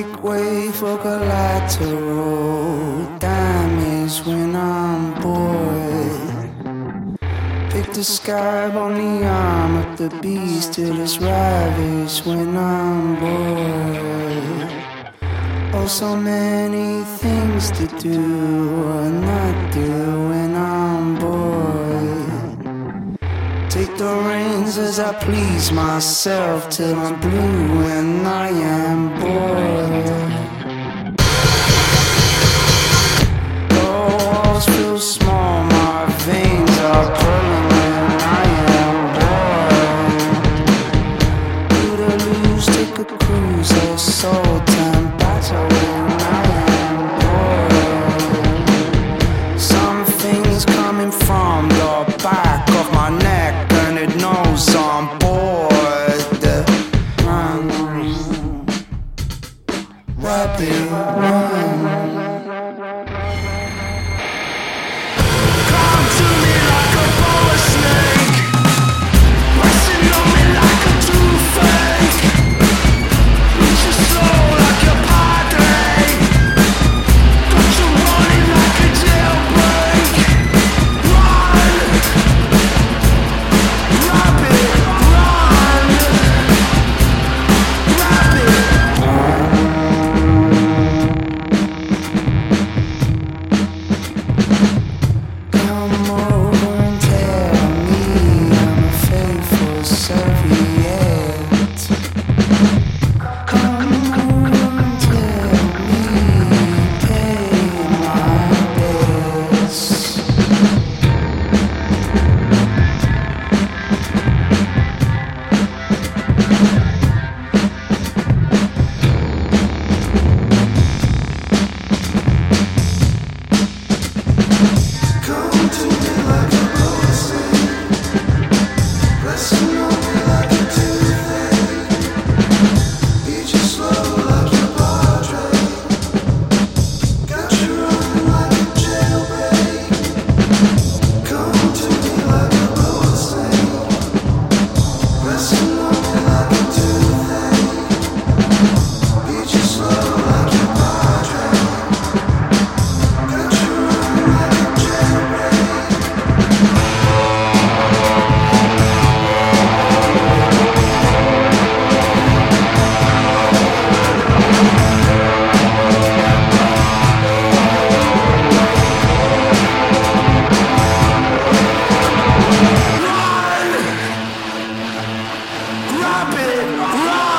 make way for collateral damage when I'm bored. Pick the sky on the arm of the beast till it's ravaged when I'm bored. Oh, so many things to do or not do when I'm bored. Take the reins as I please myself till I'm blue and I am bored. The walls feel small, my veins are pulling when I am bored. Do the lose, take a cruise, oh soul time battle when I am bored. Something's coming from the back of my neck and it knows I'm bored. Run, rapid run. Come to me like a boa snake, pressing on me like a toothache. Reach your soul like your padre, got you running like a jailbreak. Run, rapid run, rapid come over and tell me I'm a faithful Soviet. Come over and tell me pay my debts. Come to me like a blessing, pressing on me like a toothache. Beat you slow like your padre, got you running like a jailbreak. Come to me like a blessing, pressing on me like a toothache. Beat you slow like your padre, got you running like a jailbreak. Run! Rapid run!